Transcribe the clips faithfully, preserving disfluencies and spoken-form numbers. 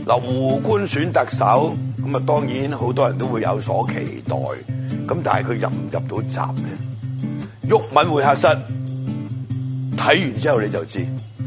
嗱，胡官選特首，咁啊當然好多人都會有所期待，咁但係佢入唔入到閘咧？毓民會客室睇完之後你就知。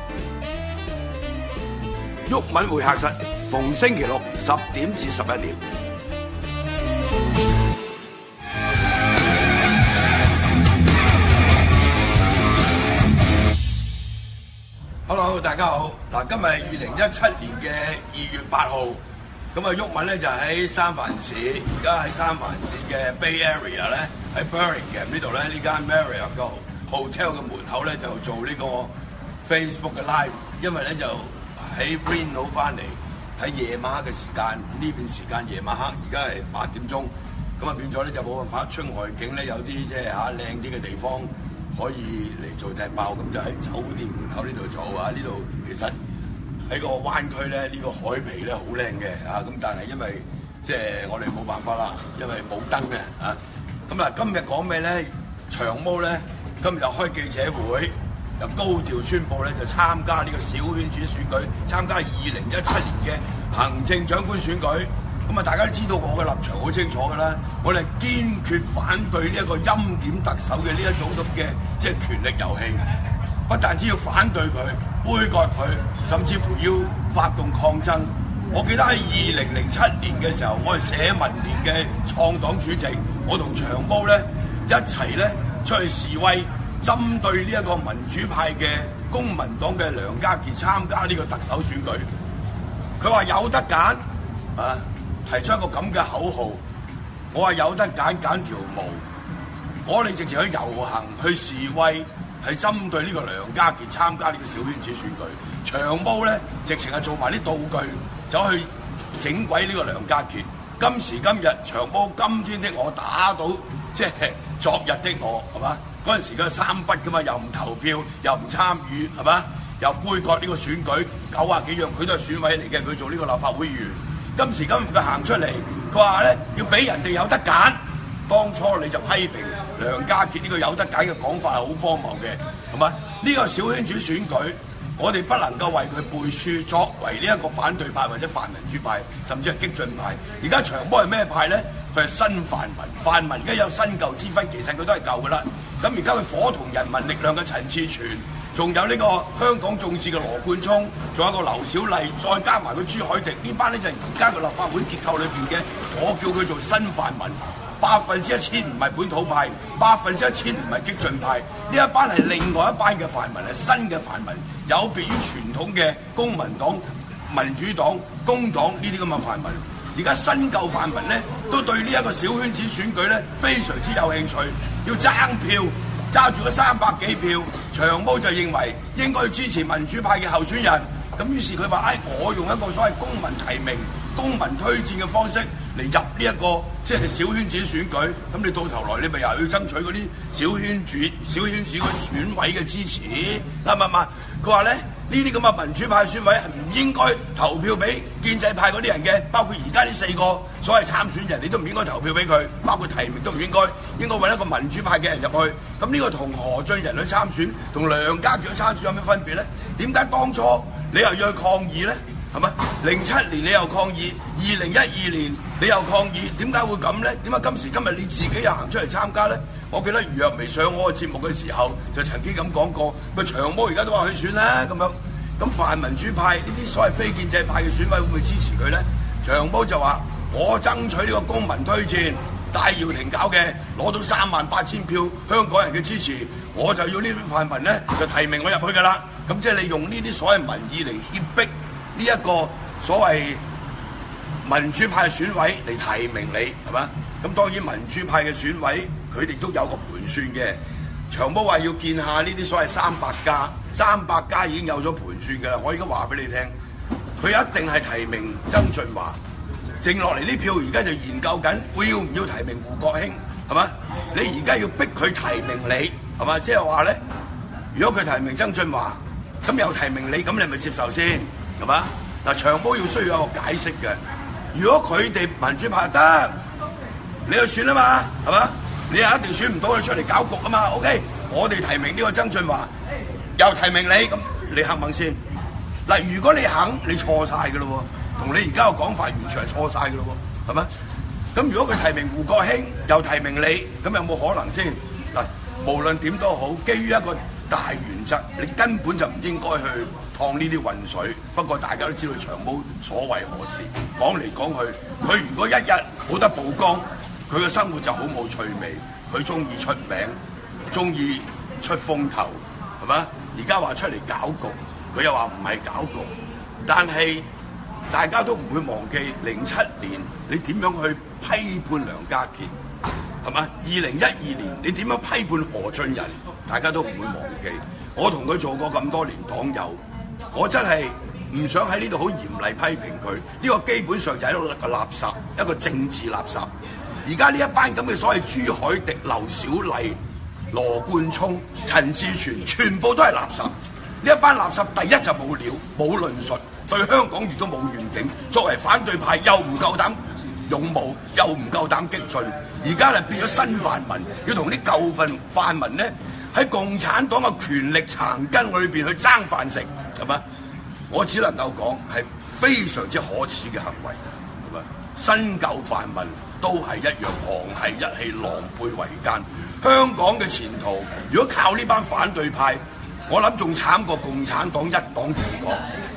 毓民會客室逢星期六十點至十一點。Hello， 大家好。嗱，今日二零一七年嘅二月八號，咁啊，毓民咧就喺三藩市，而家喺三藩市嘅 Bay Area 咧，喺 Burlingame 呢度咧，呢間 Marriott 個 hotel 嘅門口咧就做呢個 Facebook 嘅 live， 因為咧就喺 Reno 翻嚟，喺夜晚黑嘅時間，呢邊時間夜晚黑，而家係八點鐘，咁啊變咗咧就冇辦法出外景咧，有啲即係嚇靚啲嘅地方。可以嚟做踢爆，咁就喺酒店門口呢度做啊！呢度其實喺個灣區咧，呢、這個海皮咧好靚嘅啊！咁但係因為即係我哋冇辦法啦，因為冇燈嘅啊！咁嗱，今日講咩咧？長毛咧今日又開記者會，又高調宣布咧就參加呢個小圈子選舉，參加二零一七年嘅行政長官選舉。咁啊，大家都知道我嘅立場好清楚㗎啦，我哋堅決反對呢一個欽點特首嘅呢一種咁嘅即係權力遊戲，不但只要反對佢、杯葛佢，甚至乎要發動抗爭。我記得喺二零零七年嘅時候，我係社民連嘅創黨主席，我同長毛咧一齊咧出去示威，針對呢一個民主派嘅公民黨嘅梁家傑參加呢個特首選舉。佢話有得揀啊！提出一個咁嘅口號，我話有得揀揀條毛，我哋直情去遊行去示威，係針對呢個梁家傑參加呢個小圈子選舉。長毛咧直情係做埋啲道具，走去整鬼呢個梁家傑。今時今日，長毛今天的我打倒即係昨日的我，係嘛？嗰陣時佢三不噶嘛，又唔投票，又唔參與，係嘛？又杯葛呢個選舉，九啊幾樣佢都係選委嚟嘅，佢做呢個立法會議員。今時今日佢行出嚟，佢話咧要俾人哋有得揀。當初你就批評梁家傑呢個有得揀嘅講法係好荒謬嘅，係嘛？呢個小圈子選舉，我哋不能夠為佢背書。作為呢一個反對派或者泛民主派，甚至係激進派，而家長毛係咩派咧？佢係新泛民，泛民而家有新舊之分，其實佢都係舊㗎啦。咁而家佢伙同人民力量嘅陳志全。仲有呢個香港眾志嘅羅冠聰，仲有一個劉小麗，再加埋個朱凱廸，呢班咧就係而家嘅立法會結構裏邊嘅，我叫佢做新泛民，百分之一千唔係本土派，百分之一千唔係激進派，呢一班係另外一班嘅泛民，係新嘅泛民，有別於傳統嘅公民黨、民主黨、工黨呢啲咁嘅泛民。而家新舊泛民咧，都對呢一個小圈子選舉咧非常之有興趣，要爭票。揸住嗰三百幾票，長毛就認為應該要支持民主派嘅候選人，咁於是佢話：唉、哎，我用一個所謂公民提名、公民推薦嘅方式嚟入呢、這、一個即係小圈子選舉，咁你到頭來你咪又要爭取嗰啲小圈子、小圈子嘅選委嘅支持，啱唔啱？佢話咧，呢啲咁嘅民主派選委係唔應該投票俾建制派嗰啲人嘅，包括而家呢四個所謂參選人，你都唔應該投票俾佢，包括提名都唔應該，應該揾一個民主派嘅人入去。咁呢個同何俊仁去參選，同梁家傑去參選有咩分別咧？點解當初你又要去抗議咧？係咪？零七年你又抗議，二零一二年你又抗議，點解會咁咧？點解今時今日你自己又行出嚟參加咧？我記得余若薇上我嘅節目嘅時候，就曾經咁講過，個長毛而家都話去選啦咁樣。咁泛民主派呢啲所謂非建制派嘅選委會唔會支持佢咧？長毛就話：我爭取呢個公民推薦，戴耀廷搞嘅，攞到三萬八千票香港人嘅支持，我就要呢啲泛民咧就提名我入去㗎啦。咁即係你用呢啲所謂民意嚟脅迫呢一個所謂民主派選委嚟提名你，係嘛？咁當然民主派嘅選委佢哋都有個盤算嘅。長毛話要見下呢啲所謂三百家，三百家已經有咗盤算㗎啦。我而家話俾你聽，佢一定係提名曾俊華，剩落嚟呢票而家就研究緊，會要唔要提名胡國興，係嘛？你而家要逼佢提名你，係嘛？即係話咧，如果佢提名曾俊華，咁又提名你，咁你咪接受先，係嘛？嗱，長毛要需要有個解釋嘅。如果佢哋民主派得，你去選啊嘛，係嘛？你又一定選唔到佢出嚟搞局啊嘛 ，OK？我哋提名呢個曾俊華，又提名你，咁你肯唔肯先？ 嗱，如果你肯，你錯晒㗎咯喎，同你而家嘅講法完全係錯晒㗎咯喎，係咪？咁如果佢提名胡國興，又提名你，咁有冇可能先？嗱，無論點都好，基於一個大原則，你根本就唔應該去趟呢啲混水。不過大家都知道長毛所為何事，講嚟講去，佢如果一日冇得曝光，佢嘅生活就好冇趣味。佢中意出名，中意出風頭，係咪？而家話出嚟搞局，佢又話唔係搞局，但係大家都唔會忘記零七年你點樣去批判梁家傑，係咪？二零一二年你點樣批判何俊仁，大家都唔會忘記。我同佢做過咁多年黨友，我真係唔想喺呢度好嚴厲批評佢。呢個基本上就係一個垃圾，一個政治垃圾。而家呢一班咁嘅所謂朱凱廸、劉小麗、羅冠聰、陳志全，全部都係垃圾。呢一班垃圾第一就冇料、冇論述，對香港亦都冇願景。作為反對派又唔夠膽勇武，又唔夠膽激進。而家係變咗新泛民，要同啲舊份泛民咧喺共產黨嘅權力殘根裏邊去爭飯食，係嘛？我只能夠講係非常之可恥嘅行為，係嘛？新舊泛民都係一樣，沆瀣一氣，狼狽為奸。香港嘅前途，如果靠呢班反對派，我諗仲慘過共產黨一黨治國。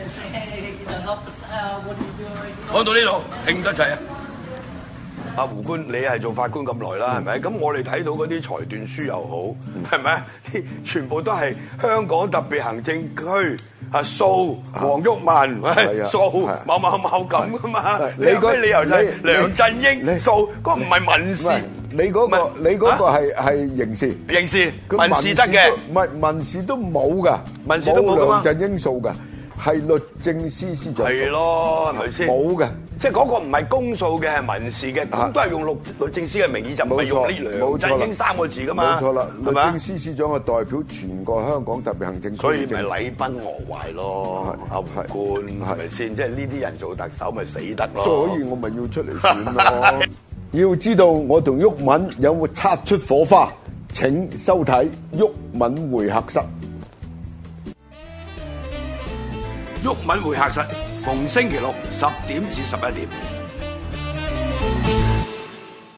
講到呢度，興得滯啊！阿胡官，你係做法官咁耐啦，係咪？咁我哋睇到嗰啲裁斷書又好，係咪？全部都係香港特別行政區啊，訴黃毓民，訴某某某咁噶嘛？你有咩理由就係梁振英訴？嗰個唔係民事， 你嗰個你嗰個係係刑事， 刑事民事得嘅， 唔係民事都冇噶， 民事都冇噶嘛？ 梁振英訴噶，係律政司司長訴。 係咯，係咪先？ 冇嘅。 即係嗰個唔係公訴嘅，係民事嘅，咁都係用律律政司嘅名義，就唔係用呢梁振英三個字噶嘛。 冇錯啦，律政司司長係代表全個香港特別行政區， 所以咪禮崩樂壞咯。阿胡官係咪先？即係呢啲人做特首咪死得咯。 所以我咪要出嚟選咯。要知道我同毓民有冇擦出火花？請收睇毓民會客室。 毓民會客室逢星期六十點至十一點。